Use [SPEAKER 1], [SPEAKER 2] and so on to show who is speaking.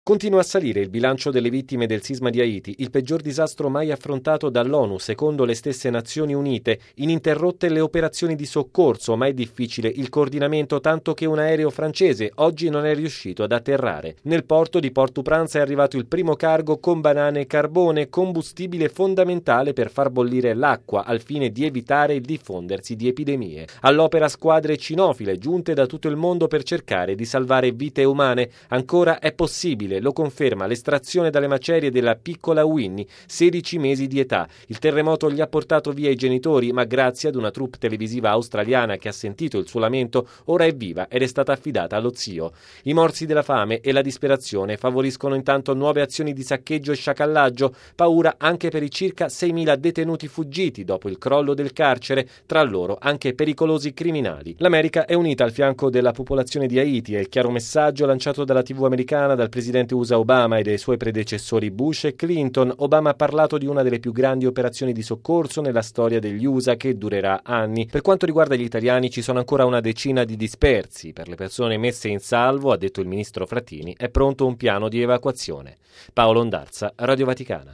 [SPEAKER 1] Continua a salire il bilancio delle vittime del sisma di Haiti, il peggior disastro mai affrontato dall'ONU, secondo le stesse Nazioni Unite. Ininterrotte le operazioni di soccorso, ma è difficile il coordinamento, tanto che un aereo francese oggi non è riuscito ad atterrare. Nel porto di Port-au-Prince è arrivato il primo cargo con banane e carbone, combustibile fondamentale per far bollire l'acqua al fine di evitare il diffondersi di epidemie. All'opera squadre cinofile giunte da tutto il mondo per cercare di salvare vite umane. Ancora è possibile. Lo conferma l'estrazione dalle macerie della piccola Winnie, 16 mesi di età. Il terremoto gli ha portato via i genitori, ma grazie ad una troupe televisiva australiana che ha sentito il suo lamento, ora è viva ed è stata affidata allo zio. I morsi della fame e la disperazione favoriscono intanto nuove azioni di saccheggio e sciacallaggio, paura anche per i circa 6.000 detenuti fuggiti dopo il crollo del carcere, tra loro anche pericolosi criminali. L'America è unita al fianco della popolazione di Haiti, è il chiaro messaggio lanciato dalla TV americana, dal presidente USA Obama e dai suoi predecessori Bush e Clinton. Obama ha parlato di una delle più grandi operazioni di soccorso nella storia degli USA che durerà anni. Per quanto riguarda gli italiani ci sono ancora una decina di dispersi. Per le persone messe in salvo, ha detto il ministro Frattini, è pronto un piano di evacuazione. Paolo Ondarza, Radio Vaticana.